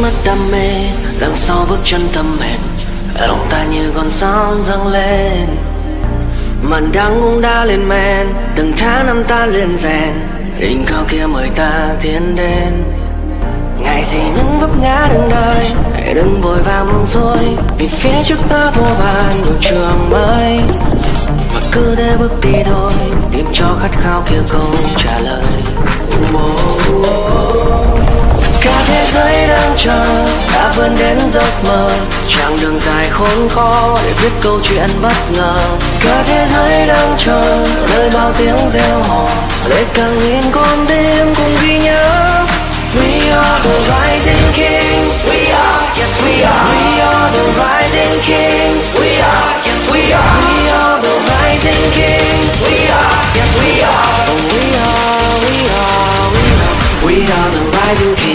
mất đam mê, đằng sau bước chân thầm hẹn, lòng ta như con sóng dâng lên. Màn đắng cũng đã lên men, từng tháng năm ta luyện rèn, đỉnh cao kia mời ta tiến đến. Ngại gì những vấp ngã đường đời, hãy đừng vội vàng buông xuôi, vì phía trước ta vô vàn nhiều trường mới. Mà cứ thế bước đi thôi, tìm cho khát khao kia câu trả lời. Cả thế giới đang chờ ta vươn đến giấc mơ, chặng đường dài khốn khó để viết câu chuyện bất ngờ. Cả thế giới đang chờ nơi bao tiếng reo hò, để càng nghìn con tim cùng ghi nhớ. We are the rising kings. We are, yes we are. We are the rising kings. We are, yes we are. We are the rising kings. We are, yes we are. We are, we are, we are. We are the rising kings.